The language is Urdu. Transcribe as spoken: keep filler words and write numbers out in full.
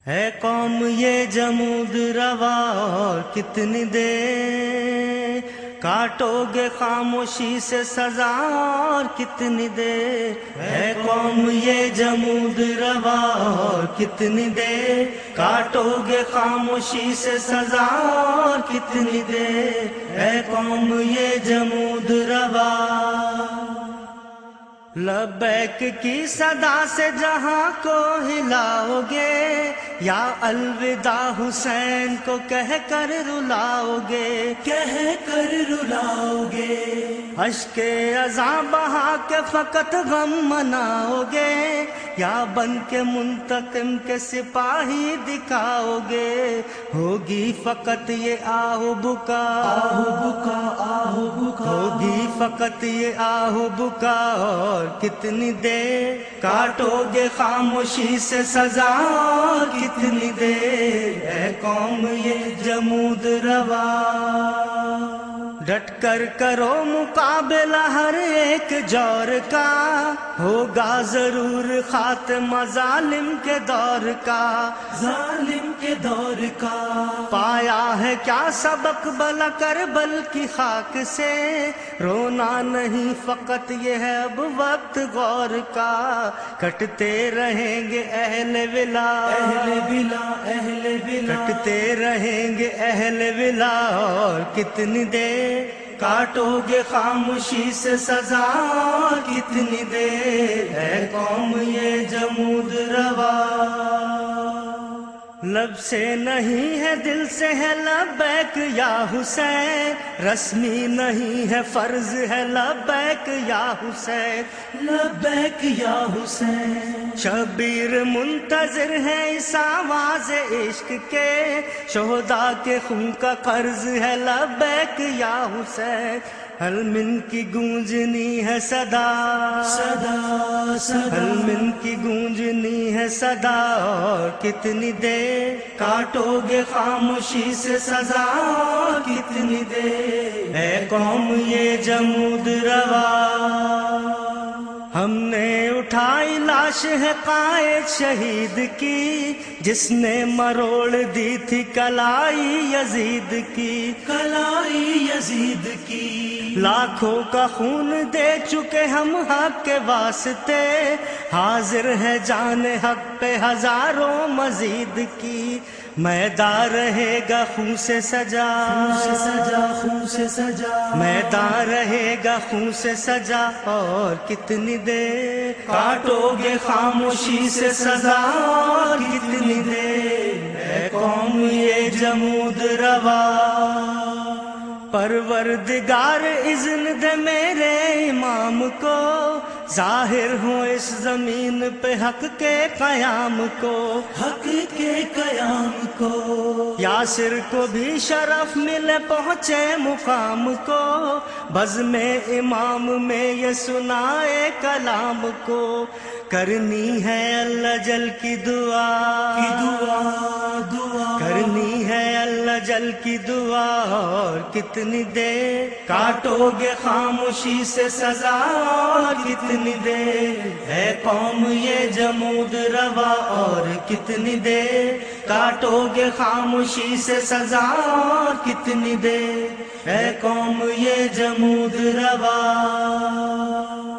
ہے قوم یہ جمود روا اور کتنی دیر کاٹو گے خاموشی سے سزا اور کتنی دیر ہے قوم یہ جمود روا اور کتنی دیر کاٹو گے خاموشی سے سزا اور کتنی دیر ہے قوم یہ جمود روا لبیک کی صدا سے جہاں کو ہلاؤ گے یا الوداع حسین کو کہہ کر رلاؤ گے کہہ کر رلاؤ گے اشک ازاں بہا کے فقط غم مناؤ گے یا بن کے منتقم کے سپاہی دکھاؤ گے ہوگی فقط یہ آہو بکا آہو بکا آہو بکا ہوگی فقط یہ آہو بکا اور کتنی دیر کاٹو گے خاموشی سے سزا اور کتنی دیر اے قوم یہ جمود روا ڈٹ کر کرو مقابلہ ہر ایک جور کا ہوگا ضرور خاتمہ ظالم کے دور کا ظالم کے دور کا پایا ہے کیا سبق بلا کربل کی خاک سے رونا نہیں فقط یہ ہے اب وقت غور کا کٹتے رہیں گے اہل ولا اہل ولا اہل ولا کٹتے رہیں گے اہل ولا اور کتنی دیر کاٹو گے خاموشی سے سزا کتنی دیر ہے قوم یہ جمود روا لب سے نہیں ہے دل سے ہے لبیک یا حسین رسمی نہیں ہے فرض ہے لبیک یا حسین لبیک یا حسین شبیر منتظر ہے اس آواز عشق کے شہداء کے خون کا قرض ہے لبیک یا حسین حل من کی گونجنی ہے صدا صدا صدا حل من کی گونجنی ہے صدا اور کتنی دیر کاٹو گے خاموشی سے سزا اور کتنی دیر اے قوم یہ جمود روا ہم نے اٹھائی لاش ہے قائد شہید کی جس نے مروڑ دی تھی کلائی یزید کی کلائی یزید کی لاکھوں کا خون دے چکے ہم حق کے واسطے حاضر ہے جان حق پہ ہزاروں مزید کی میدان رہے گا خون سے سجا خون سے سجا خون سے سجا میدان رہے گا خون سے سجا اور کتنی دیر کاٹو گے خاموشی سے سزا اور کتنی دیر اے قوم یہ جمود روا پروردگار اذن دے میرے امام کو ظاہر ہوں اس زمین پہ حق کے قیام کو حق کے قیام کو یاسر کو بھی شرف ملے پہنچے مقام کو بزم امام میں یہ سنائے کلام کو کرنی ہے اللہ جل کی دعا کی دعا دعا کرنی ہے اللہ جل کی دعا اور کتنی دیر کاٹو گے خاموشی سے سزا اور کتنی دیر ہے قوم یہ جمود روا اور کتنی دیر کاٹو گے خاموشی سے سزا اور کتنی دیر ہے قوم یہ جمود روا